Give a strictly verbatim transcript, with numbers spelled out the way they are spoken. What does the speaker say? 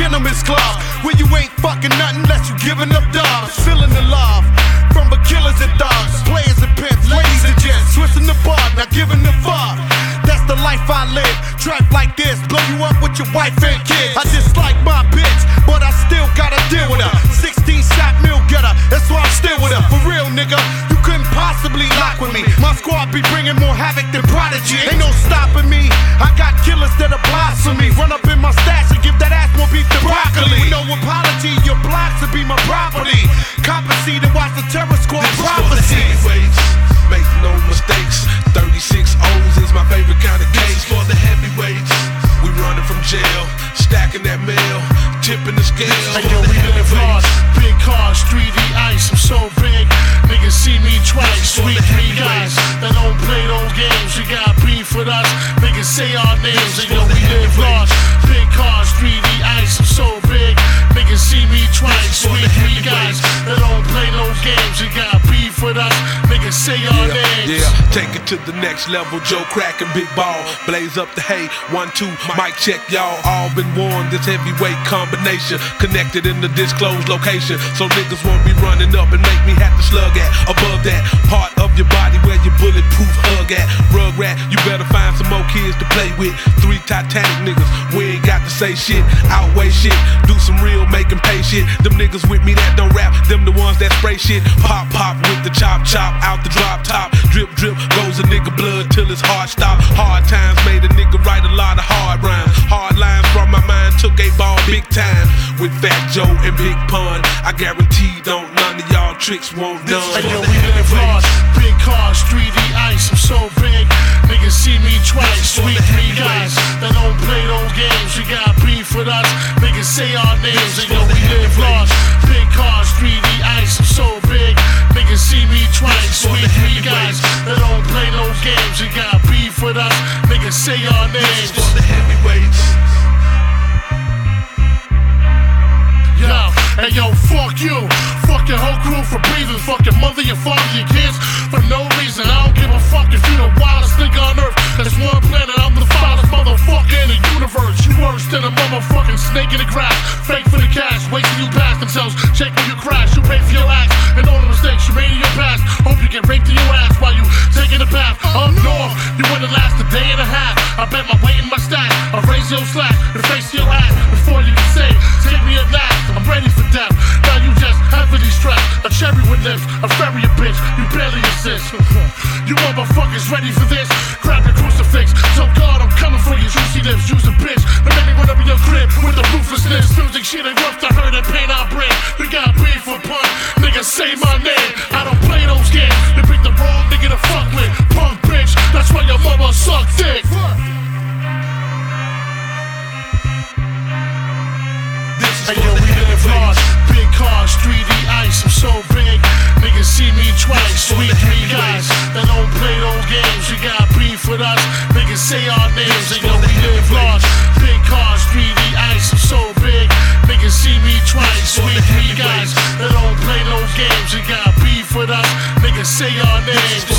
gentleman's club, where you ain't fucking nothing unless you giving up dubs. Feeling the love from the killers and thugs, players and pimps, ladies and gents, twisting the bar, not giving a fuck. That's the life I live. Trap like this, blow you up with your wife and kids. I dislike my bitch, but I still gotta deal with her. sixteen shot meal getter, that's why I'm still with her. For real, nigga, you couldn't possibly lock with me. My squad be bringing more havoc than Prodigy. Ain't no stopping me. I got killers that are blasphemy. Run up in my stash and give that ass more beef than broccoli. With no apology, your blocks will be my property. Copper seed and watch the terror squad prophecy. Make no mistakes, thirty-six O's is my favorite kind of case. For the heavyweights, we running from jail, stacking that mail, tipping the scale. Hey yo, we live large, big cars, three D ice, I'm so big, niggas see me twice. Sweet three guys that don't play those games, you got beef with us, niggas say our names. Hey yo, we live large, big cars, three D ice, I'm so big, niggas see me twice. Sweet three guys that don't play those games, you got beef with us, niggas say our Yeah, names. yeah, take it to the next level. Joe Crack and Big Ball, blaze up the hay. One, two, mic check, y'all. All been warned. This heavyweight combination connected in the disclosed location, so niggas won't be running up and make me have to slug at. Above that part of your body where your bulletproof hug at. Rugrat, you better find some more kids to play with. Three Titanic niggas, we ain't got to say shit, outweigh shit, do some real making pay shit. Them niggas with me that don't rap, them the ones that spray shit. Pop, pop with the chop, chop out the drop top. Drip, drip, goes a nigga blood till his heart stop. Hard times made a nigga write a lot of hard rhymes. Hard lines from my mind took a ball big time. With Fat Joe and Big Pun, I guarantee don't none of y'all tricks won't done. Hey yo, we live large, big cars, three D ice, I'm so big, niggas see me twice. Sweet three guys that don't play those games, you got beef with us, niggas say our names. Hey yo, we live large, big cars, three D ice, I'm so big, niggas see me twice. Sweet three guys that don't play those games, you got beef with us, niggas say our names. For the heavyweights. Yo, hey yo, fuck you, fuck your whole crew for breathing, fuck your mother, your father, your kids, for no reason. I don't give a fuck if you the wildest nigga on earth. There's one planet, I'm the foulest motherfucker in the universe. You worse than a motherfucking snake in the grass. Fake for the cash, wait till you pass themselves. Shake when you crash, you pay for your acts and all the mistakes you made in your past. Hope you get raped in your ass while you taking a bath. Up north, you wouldn't last a day and a half. I bet my weight in my stack, I'll raise your slack and face your ass before you can say, take me a nap. I'm ready for death. Now you just heavily stressed. A cherry with lips, a fairy a bitch. You barely exist. You motherfuckers ready for this? Grab your crucifix. So God, I'm coming for you. Juicy lips, use a bitch. But let me run up in your crib with the ruthlessness. Music shit ain't worth the hurt and pain I bring. We got beef for pun. Niggas say my name. I don't play those games. They pick the wrong nigga to fuck with. Punk bitch. That's why your mama suck dick. Hey yo, we live large, big cars, three D ice, I'm so big, niggas see me twice. Sweet three guys that don't play those games, you got beef with us, niggas say our names. Hey yo, we live large, big cars, three D ice, I'm so big, niggas see me twice. Sweet three guys that don't play those games, you got beef with us, niggas say our names.